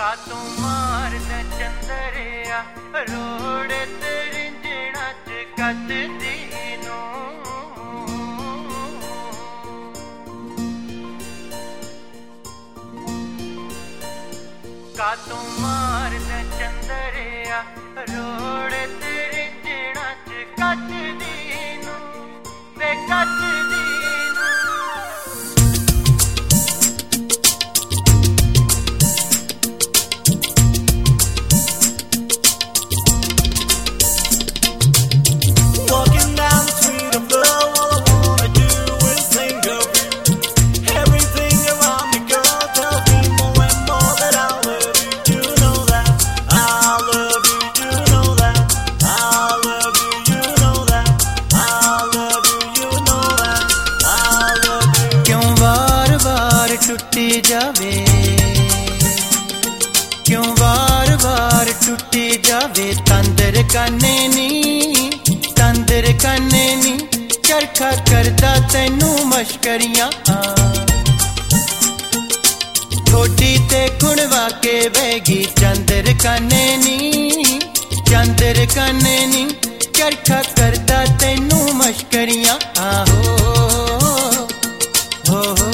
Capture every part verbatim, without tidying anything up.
कातों मारद चंदरिया रोड़ तरिंजणा च कतदी नूं कातों मारद चंदरिया रोड़ तरिंजणा च कतदी नूं वे कतदी टूटी जावे क्यों वार वार टूटी जावे तंदर काने नी तंदर काने नी चरखा करदा तैनू मशकरियां थोड़ी ते खुणवा के बैगी चंदर काने नी चंदर काने नी चरखा करदा तैनू मशकरियां आहो हो हो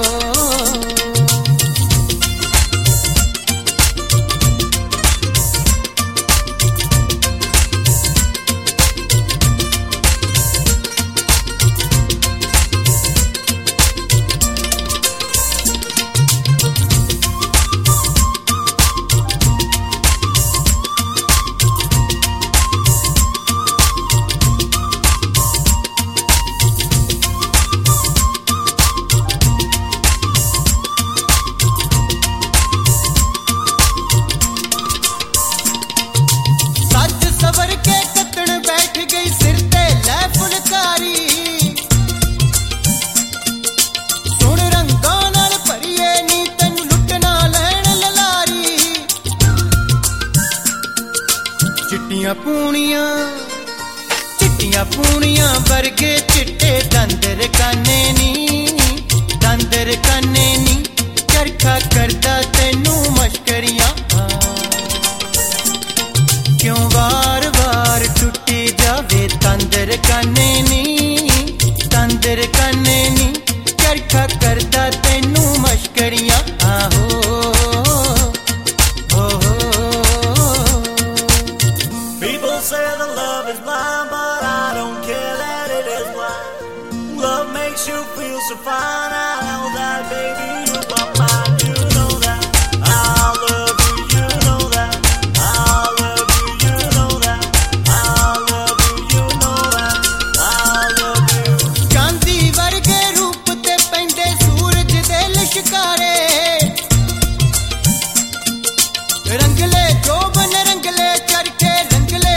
चिट्टियां पूनियां चिट्टियां पूनियां वर्गे चिट्टे दंदर काने नी दंदर काने नी चरखा करदा तैनू मशकरियां क्यों वार वार टूटी जावे तंदर काने नी तंदर काने नी चरखा करदा तैनू मशकरियां आहो say that love is blind, but I don't care that it is blind. Love makes you feel so fine. I know that, baby, you are mine. You know that I love you. You know that I love you. You know that I love you. You know that I love you. चांदी वर्गे रूप ते पैंदे सूरज दे लिशकारे रंगले जोबन रंगले चरखे रंगले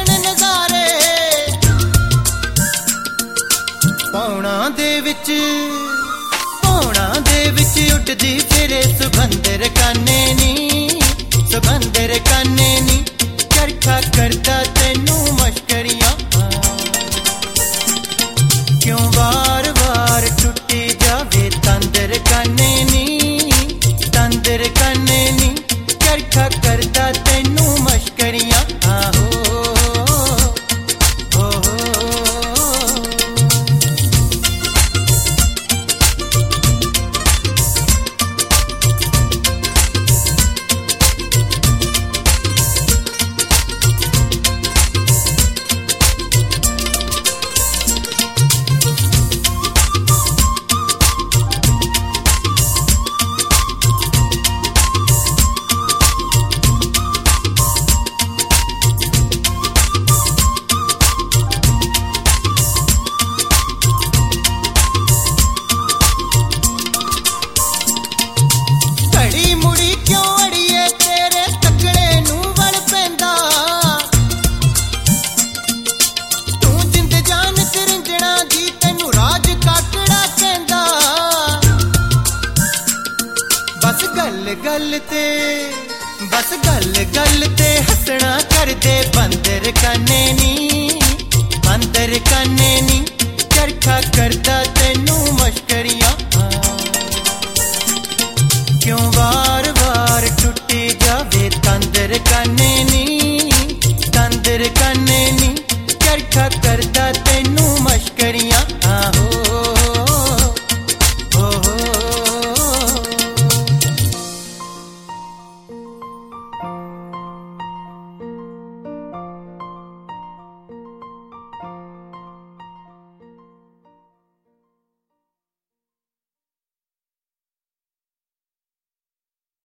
पौना दे विच पौना दे विच उड़दी फिरे सुबंदर काने नी सुबंदर काने नी चरखा करदा तैनू मशकरियां क्यों वार वार टूटी जावे तंदर काने नी तंदर काने नी चरखा करदा तैनू मशकरियां आहो गल ते बस गल गल ते हसना कर दे बंदर काने नी